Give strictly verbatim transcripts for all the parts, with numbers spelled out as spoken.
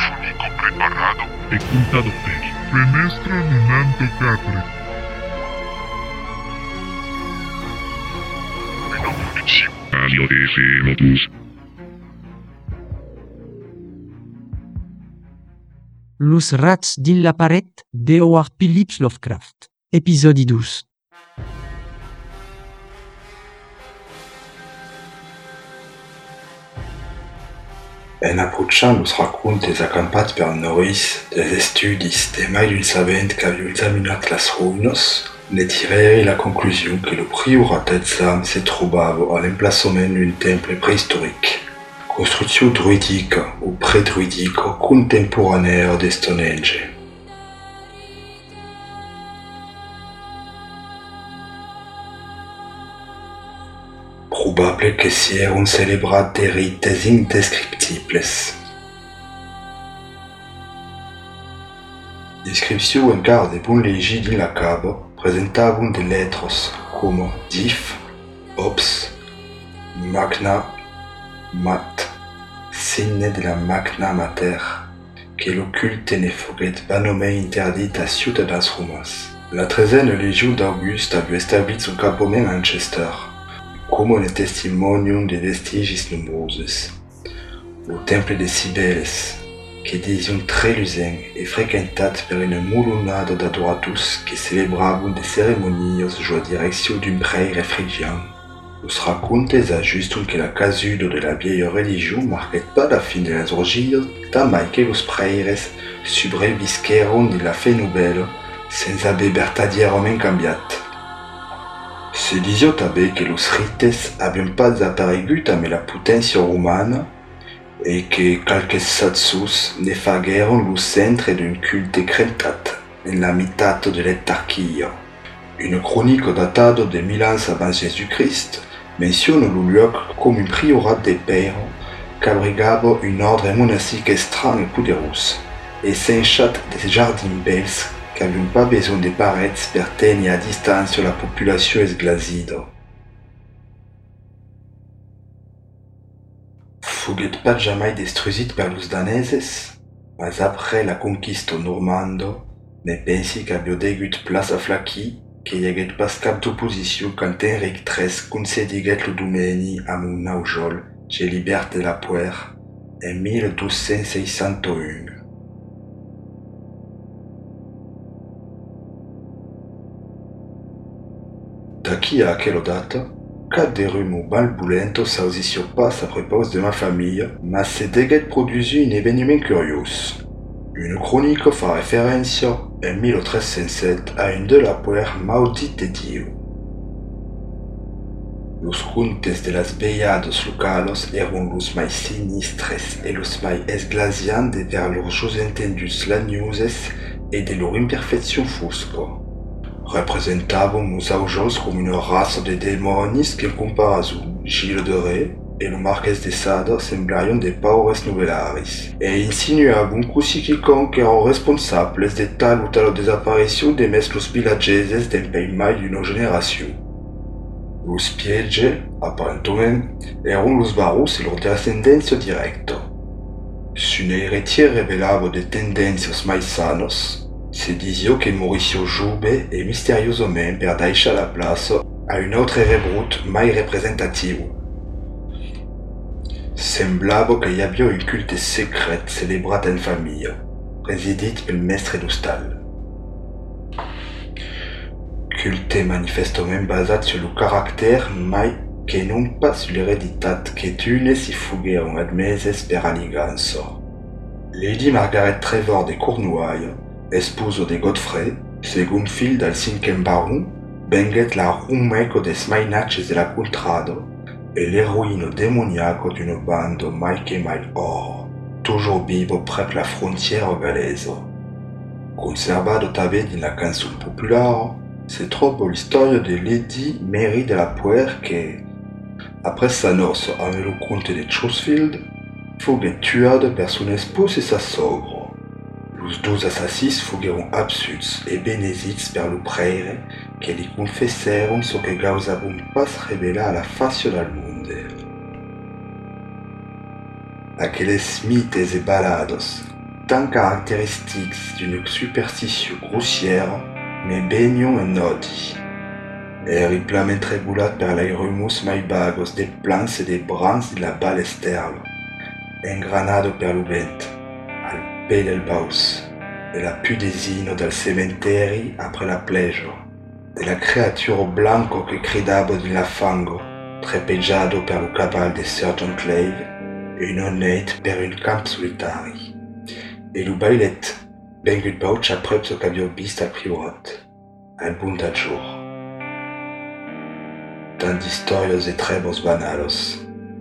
radiofonico preparado e contado per Fenestra nonantocatre. Radio D C Modus. Los rats din la paret de Howard Phillips Lovecraft. Episodi douze. En approchant los raccontes acampats per noris des estudis de mai d'un savent qu'havia examinat las ruïnas, ne tirèrent la conclusion que le priorat d'Edzam se trobava a l'emplaçament d'un temple préhistorique, construcció druidica o predruidica contemporanea de Stonehenge. Probable que s'ieron celebrat de rites indescriptibles. Descripció encara de bon legi din la cava presentavan de lettres com Dif, Ops, Magna, Mat, signe de la Magna Mater, que l'occulte ne foguet vanament interdit a ciutadans romas. La tretzena legió d'Auguste havia establit son campament a Manchester, com un testimonium de vestigis nombrosos. O temple de Cibèles, que dision très lusen e frequentat per una mulonada d'adoratus que celebravan de ceremonias jo a direcció d'un prêtre frigian. Os racontes ajustan que la casuda de la vieille religion marquet pas la fin de las orgies, tamai que los preires subrevisqueron de la fe nouvelle sense haver vertadierament cambiat. Se disio també que los rites haviam pas desaparegut amb la potència romana e que calques satsus ne fagueron lo centre d'un culte crentat en la mitat de l'etarquia. Une cronique datada de mil ans abans Jésus-Christ menciona lo lloc com un priorat de père qu'abrigava un ordre monastique estrany e poderós e s'enchat de jardins bels qu'aviam pas besoin de parets per tenir a distància la populació esglasida. Foguet pas jamais destruït per los daneses, mas après la conquista normanda, ne pensi qu'havia degut place a flaqui que hi haguet pas cap d'oposició quand Enric tres concediguet lo domeni amb un naujol Gélibert de la Puer en mil dos-cents seixanta-un. D'aquí a aquella data, cap de rumors balbulents s'audició pas a propos de ma famille, mas se deguet produir un événement curiós. Une chronique fa référence en mil tres-cents sept a un de la Puer maudit de Dieu. Los contes de las bellados locales eran los más sinistres e los más esglasiantes vers leurs jeux entendus lanioses et de leur imperfection fosca. Representavam os aujos como uma raça de demônios que, em comparação, Gilles de Ré e o Marquês de Sade semblariam de paures novelares, e insinuavam crucificam que eram responsáveis de tal ou tal desaparição de mesmos villageses de bem mais de uma geração. Os Piege, aparentemente, eram os barros e leur descendência directa. Se uma heretia revelava de tendências mais sanas, se disio que Mauricio jove e misteriosament per deixar la plaça a un autre rebrut mai representatiu. Semblava que hi havia un culte secret celebrat en família, presidit pel mestre d'hostal. Culte manifestament basat sur le caractère mai que non pas sur l'hereditat que d'unes hi fogueron admeses per aligança. Lady Margaret Trevor de Cornouailles, esposo de Godfrey, segon fill del cinquem baron, venguet la rumeco des mainatges de la contrada e l'heroïne demoniaco d'una banda mai que mai or, toujours vivo prep la frontière galesa. Conservado també din la cançó popular, se troba l'història de Lady Mary de la Puer que, après sa noce amb el comte de Chosfield, foguet tuada per son espòs e sa sogra. Los dos assassins fogueron absuts e benezits per lo prêtre que li confesseron so que gausavan pas revelar a la facio del monde. Aqueles mites e balados tant caractéristiques d'une superstition grossière, mais begno en nodi. E riplemente bulat per l'airumus mai bagos de plans e de brans de la balesterlo, engranado per l'ubent, al pe del baus, de la pudesino dal cementeri apre la plejo, de la creatura blanco che cridabo di la fango, trepeggiado per lo cabal de Sergeant Clave, e non net per un camp solitari. E lo bailet, bengut bauch aprep so cabio bist al priorat, al bunta jour. Tant d'historios e trebos banalos.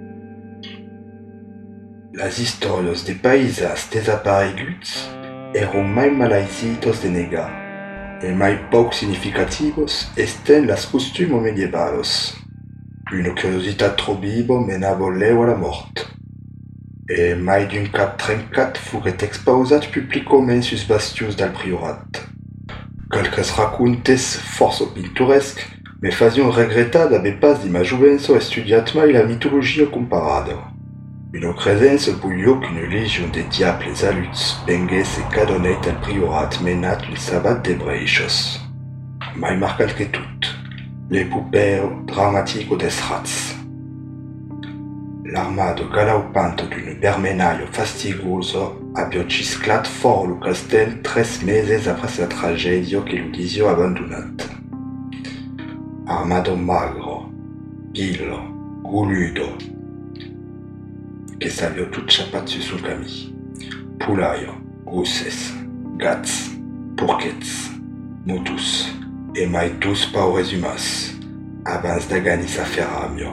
Las historios de paisas desapareguts eron mai malaizitos de negar, e mai poc significativos esten las costumo medievalos. Una curiositat trobibo menavo leu a la mort, e mai d'un cap trencat furet expausat publicomen sus bastius dal priorat. Quelques racuntes força pinturesc, me fazion regretar d'aver pas di ma juvenzo estudiat mai la mitologia comparada. Una credenza buio qu'une légion de diables aluts vengués e cadoneit al priorat menat un sabat de breixos. Mai marcat que tout, l'epopeo dramatico des rats. L'armado galaupanto d'un bermenaio fastigoso abbia cisclat for lo castel tres meses apres la tragedia che l'udisio abandonat. Armado magro, pillo, guludo, che s'avio tout chapat sus un cami. Pulaio, gusses, gats, porquets, motus, e mai dus paures humas, abans d'agani sa ferramio.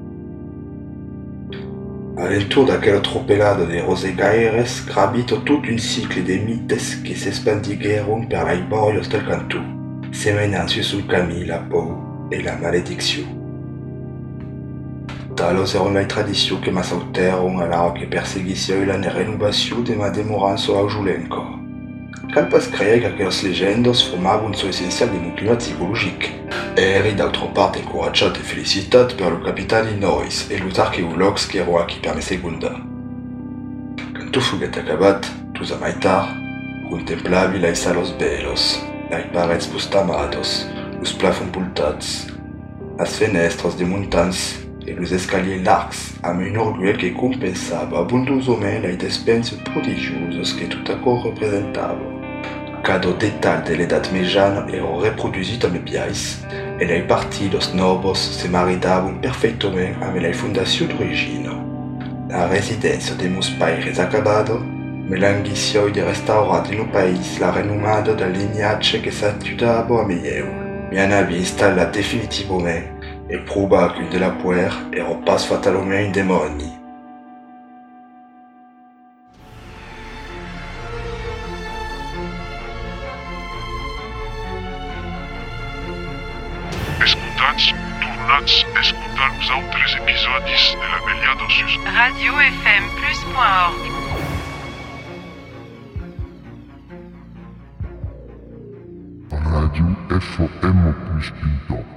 Alentour d'aquella tropelada de rosegaires grabito tout un cycle de mites que s'espandigueron per l'aiborios del cantù, semenant sus un cami la pou e la maledicció. Talos eron la tradició que m'assauteron a la que perseguició la renovació de ma demorança a Julenco. Cal pas creer que aquellas legendos formaven so essencial de mon climat psicologique. Eri d'altra part encoratjat e felicitat per lo capitani Nois e los arqueologs que ero aquí per me segunda. Quand tout fuguet acabat, tous a maitar, contemplavi lai salos belos, lai parets postamados, los plafons pultats, las fenestras de montans e los escaliers largs amb un orgueil que compensava abondosament lai despenses prodigioses que tout accord representava. Cada detal de l'edat mejana ero reprodusit amb biais, e lai partidos novos se maridavan perfeitament amb lai fundació d'origine. La residència de meus paires acabada, me languició de restaurar de no país la renomada del lignatge que s'atudava a meieu. Mi anavi installat definitivament e proba qu'un de la puer ero pas fatalment un demoni. Escutats, tornats a escoltar els altres episodis de la Beliada sus radio f m plus point org. Radio F M plus point org.